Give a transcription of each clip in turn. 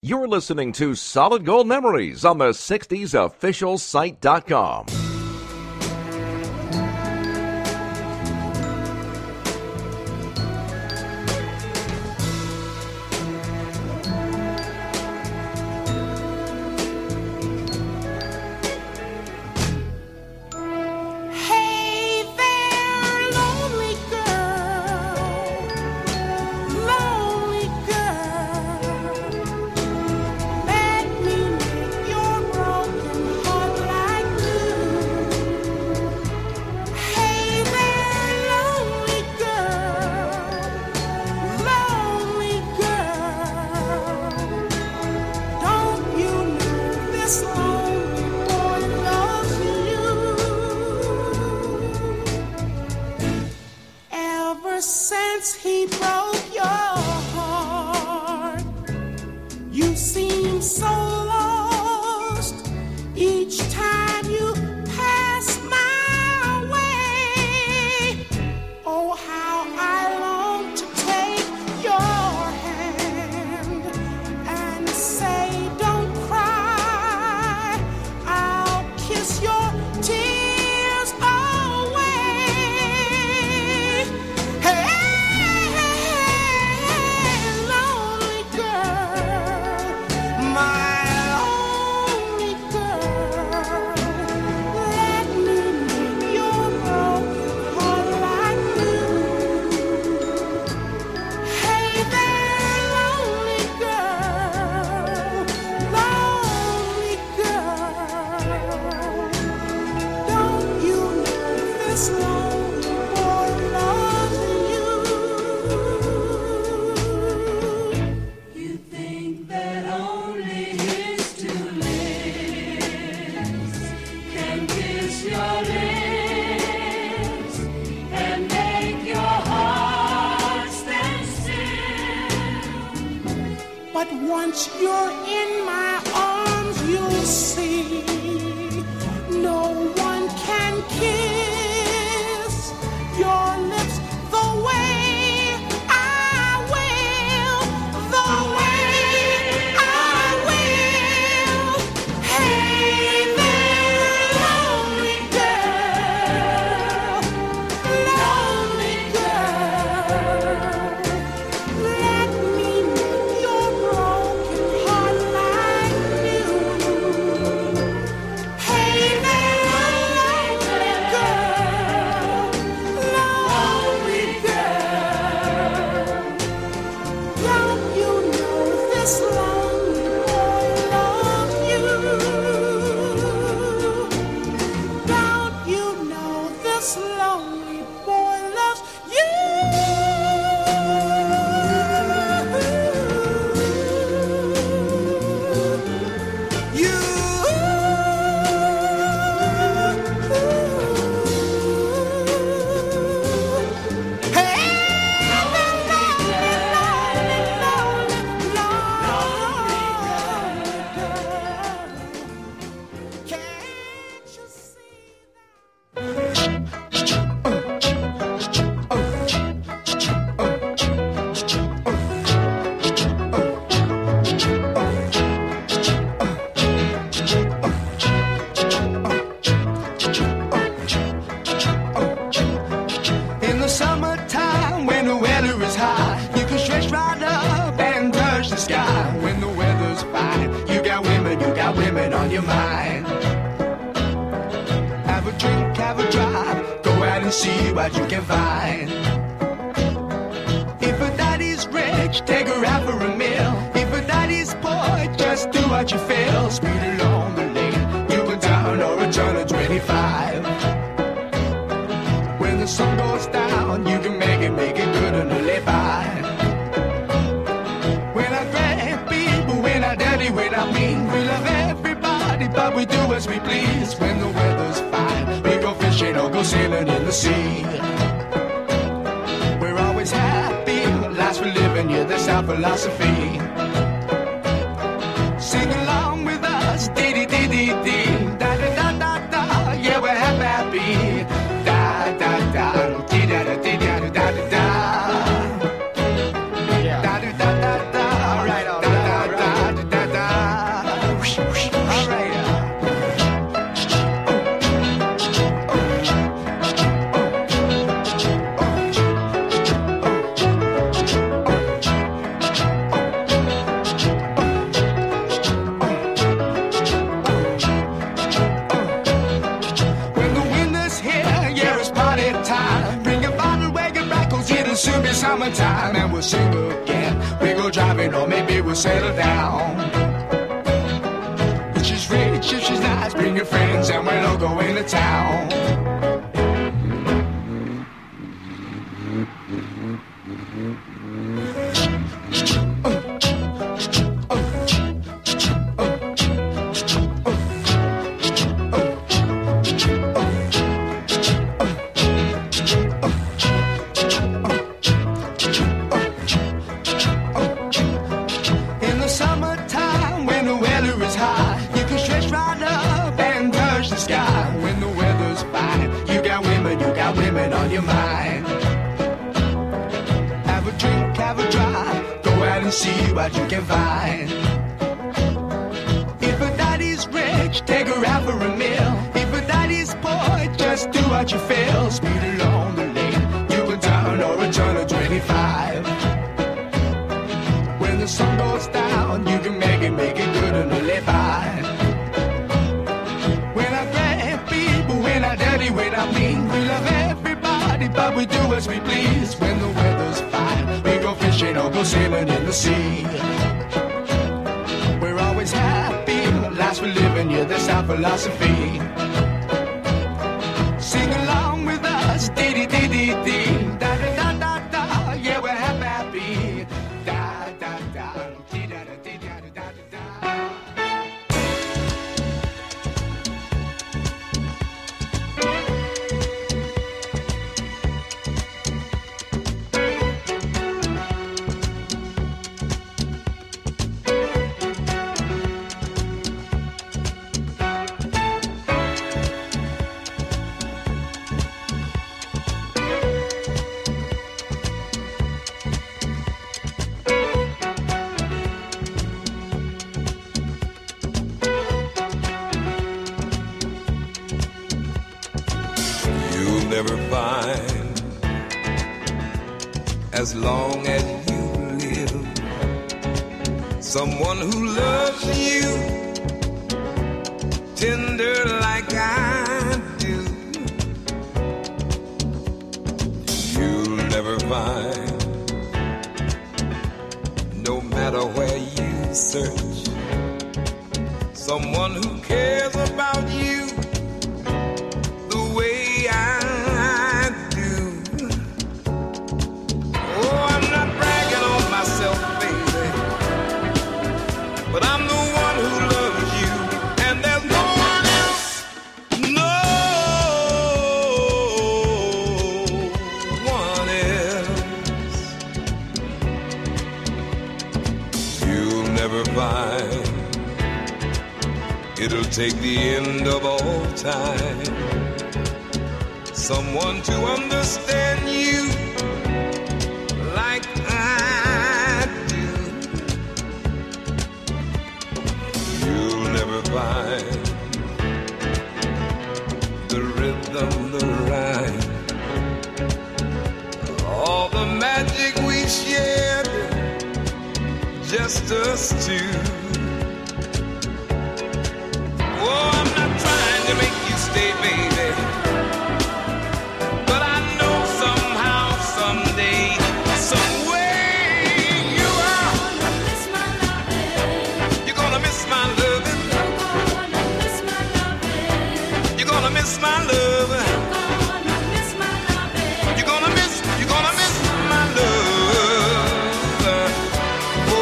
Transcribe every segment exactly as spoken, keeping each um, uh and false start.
You're listening to Solid Gold Memories on the sixties official site dot com. Da da da da da, right, all right, all right. summertime and we'll sing again. We go driving or maybe we'll settle down. If she's rich, if she's nice, bring your friends and we'll all go into town. See what you can find. If a daddy's rich, take her out for a meal. If a daddy's poor, just do what you feel. Speed along the lane, you can turn or return to twenty-five. When the sun goes down, you can make it, make it good and live by. When I grab people, when I dirty, when I mean, we love everybody, but we do as we please. When the weather's fine, we go fishing or go sailing in the sea. We're always happy, lives we're living, yeah, that's our philosophy. Sing along with us, dee dee dee dee dee, da da da da da, yeah, we're happy, happy, da da da, dee da da dee da da da da. Never find, as long as you live, someone who loves you tender like I do. You'll never find, no matter where you search, someone who cares about you the way I but I'm the one who loves you, and there's no one else, no one else. You'll never find, it'll take the end of all time, someone to understand you like I. Find the rhythm, the rhyme, all the magic we shared, just us two. Oh, I'm not trying to make you stay, baby, but I know somehow, someday, someway, you are gonna miss my loving. You're gonna miss my loving. You're gonna miss my love. You're gonna miss, you're gonna miss my love. Oh,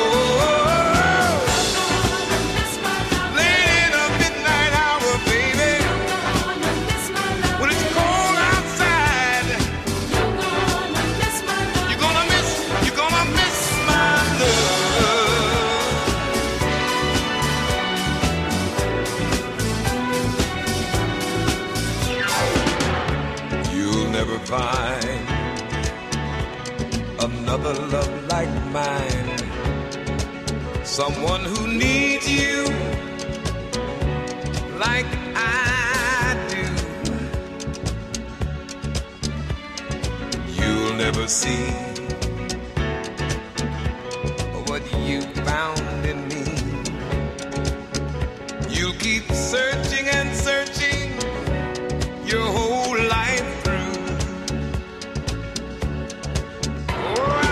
late in the midnight hour, baby, when it's cold outside, you're gonna miss, you're gonna miss my love. Never find another love like mine, someone who needs you like I do. You'll never see what you found in me. You'll keep searching and searching your whole life through. Oh,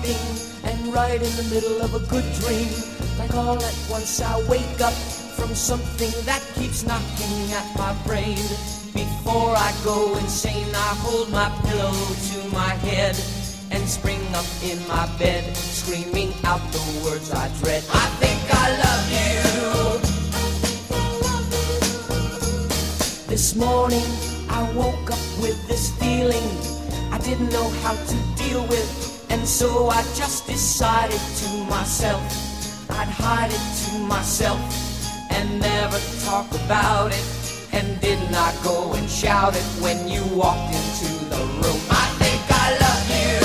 sleeping and right in the middle of a good dream. Like all at once I wake up from something that keeps knocking at my brain. Before I go insane, I hold my pillow to my head and spring up in my bed, screaming out the words I dread. I think I love you. This morning I woke up with this feeling I didn't know how to deal with, and so I just decided to myself I'd hide it to myself and never talk about it. And did not go and shout it when you walked into the room. I think I love you.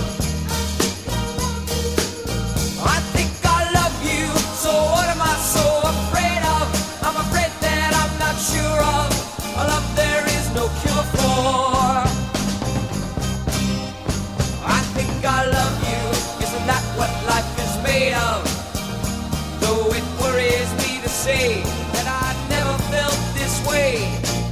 I think I love you. So what am I so afraid of? I'm afraid that I'm not sure of a love there is no cure for. I think I love you. Isn't that what life is made of? Though it worries me to say that I never felt this way.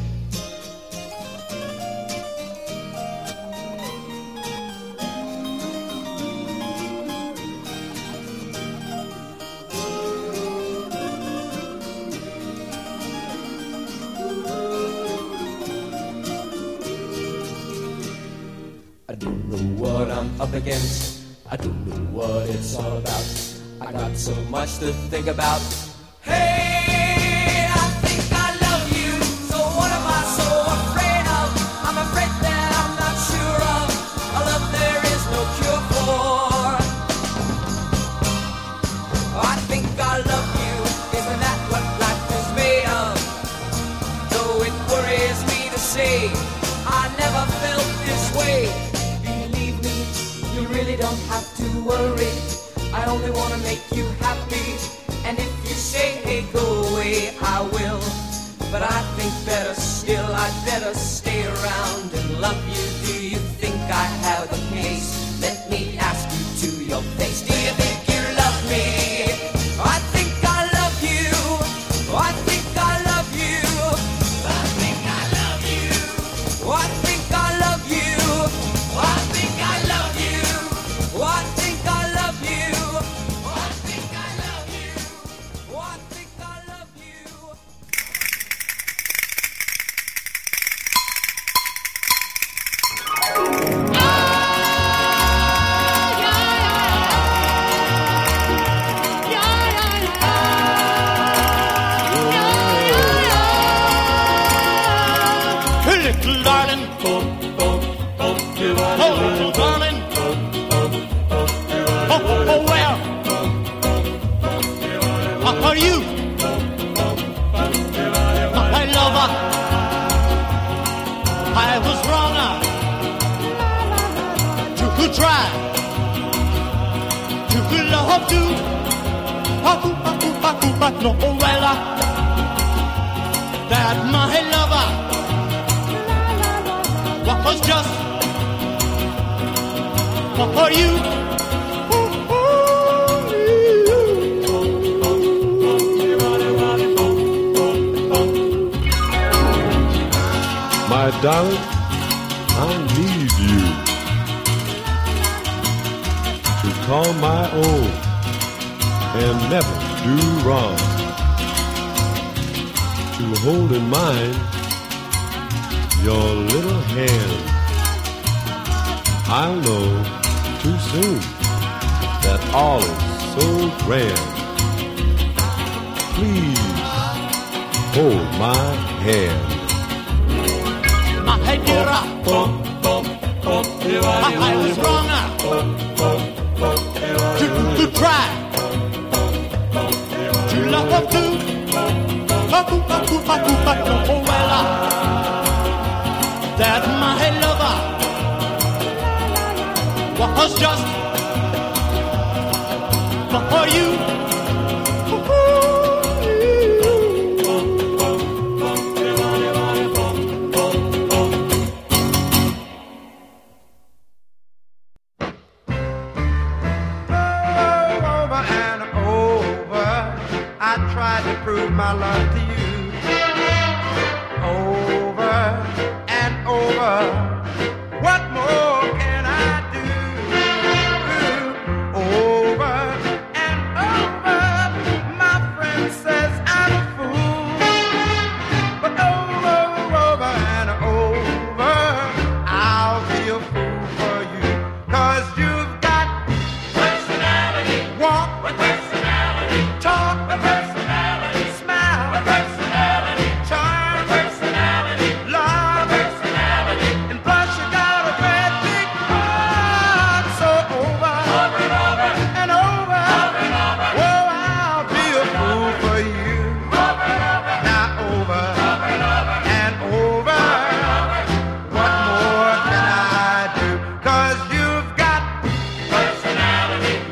I don't know what I'm up against. I don't know what it's all about. I got so much to think about. Hey, I think I love you. So what am I so afraid of? I'm afraid that I'm not sure of a love there is no cure for. I think I love you. Isn't that what life is made of? Though it worries me to say I never felt this way. Believe me, you really don't have to worry. I only want to make you happy. And if you say, hey, go away, I will. But I think better still, I'd better stay around and love you. Do you think I have a case? Let me ask you to your face. Do you think you love me? I think I love you. I think I love you. I think I love you. I think I love you. I think I love you. I think I love you. I think I love you. I think I love you. Hey, little darling, oh, oh, oh, little darling, oh, oh, oh, well, how are you, my lover? I was wrong, to try, to love you, but no, well, that my lover was just for you. My darling, I need you to call my own and never do wrong, to hold in mind your little hand. I'll know too soon that all is so grand. Please hold my hand. My dear, I was wrong to, to try to love her too. But oh well, that my lover was just for you. Prove my love to you over and over. What more can I do?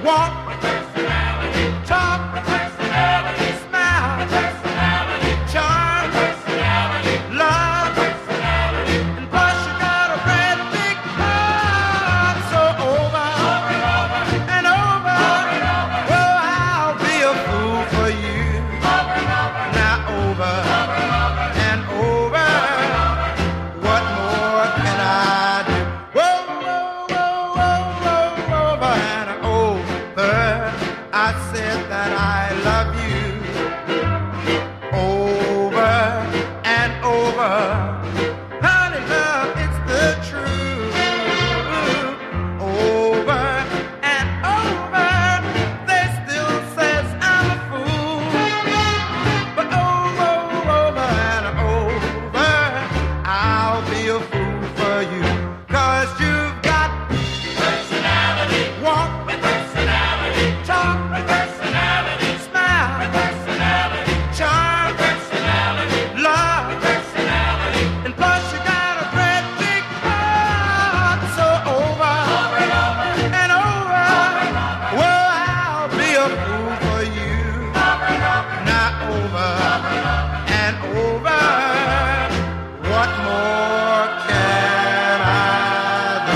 walk with personality, talk with personality, smile with personality, charm with personality, love with personality, and plus you got a red big heart. So over, over and over, and over, over and over. Well, I'll be a fool for you. Over and over, now over, over and over, and over. What more can I do? Whoa, whoa, whoa, whoa, whoa, over and over. I said that I love you. Over and over. Honey, love, it's the truth. Over and over. They still says I'm a fool. But over, over and over, I'll be a fool for you. 'Cause you've got personality, walk with personality, talk with personality, smile with personality, charm with personality, love with personality, and plus you got a great big heart. So over, over and over, and over, well, I'll be a fool for you. Not over, and over. What more can I do?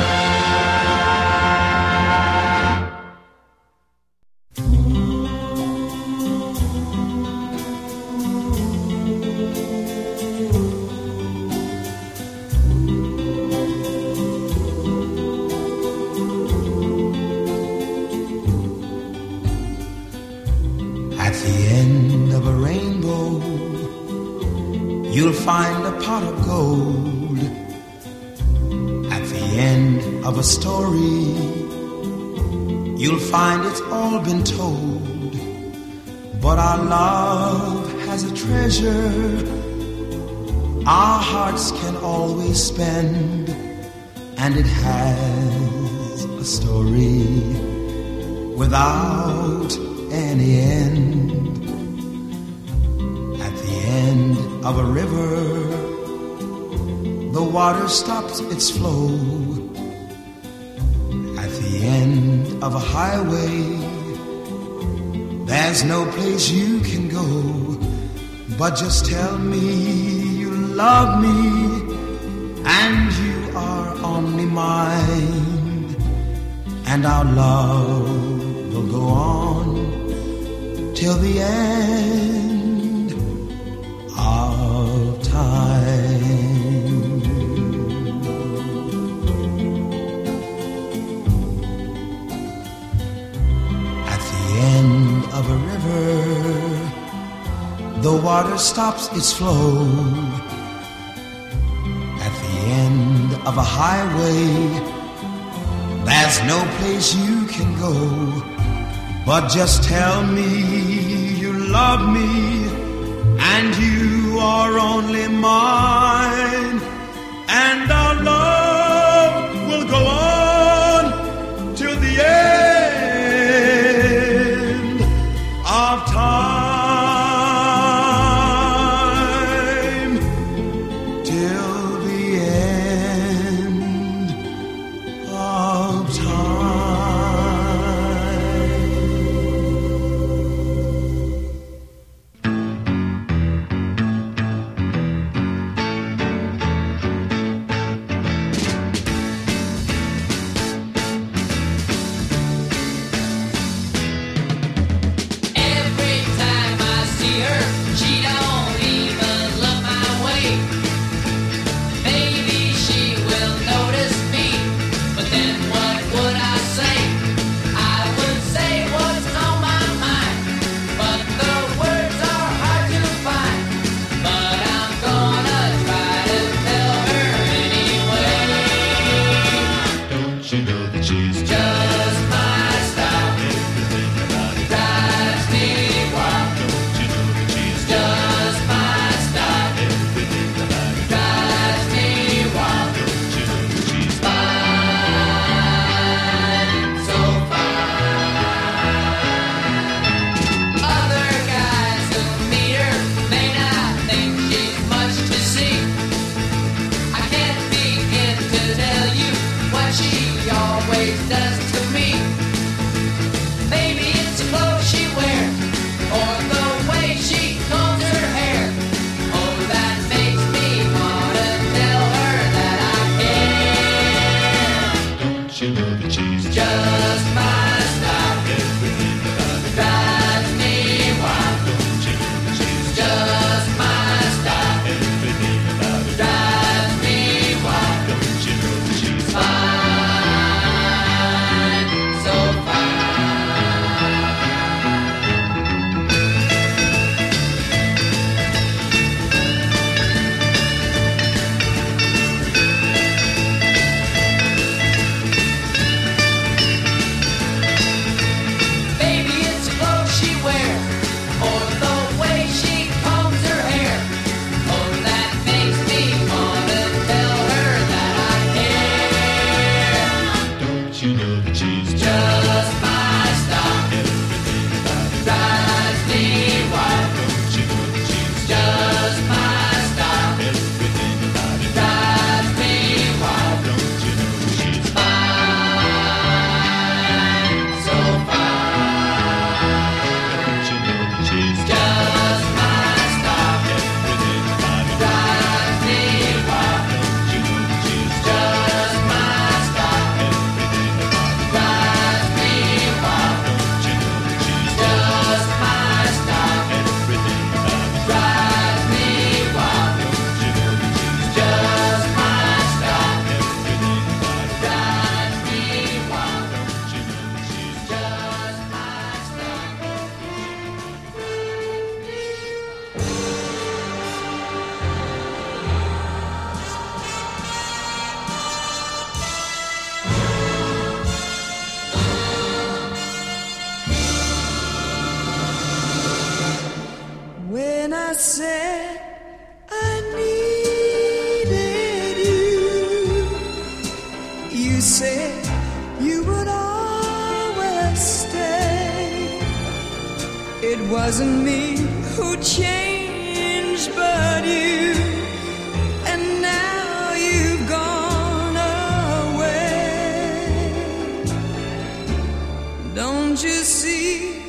At the end of a rainbow, you'll find a pot of gold. At the end of a story, you'll find it's all been told. But our love has a treasure our hearts can always spend, and it has a story without any end. At the end of a river, the water stops its flow. At the end of a highway, there's no place you can go. But just tell me you love me, and you are only mine, and our love will go on till the end of time. At the end of a river, the water stops its flow. At the end of a highway, there's no place you can go. But just tell me you love me, and you are only mine, and our love will go on till the end of time, till the end of time. know that she's just my style. Everything about her drives me wild. Don't you know that she's just my style? Everything about her drives me wild. Don't you know that she's fine, so fine? Don't you know that she's just my style? Everything about her drives me wild. Don't you know that she's just my style? Everything about her drives me wild. Don't you know that she's just my style? Everything about her drives me wild. Don't you know that she's just my style? Everything about her drives me wild. Don't you know that she's just my When I said I needed you, you said you would always stay. It wasn't me who changed, but you, and now you've gone away. Don't you see?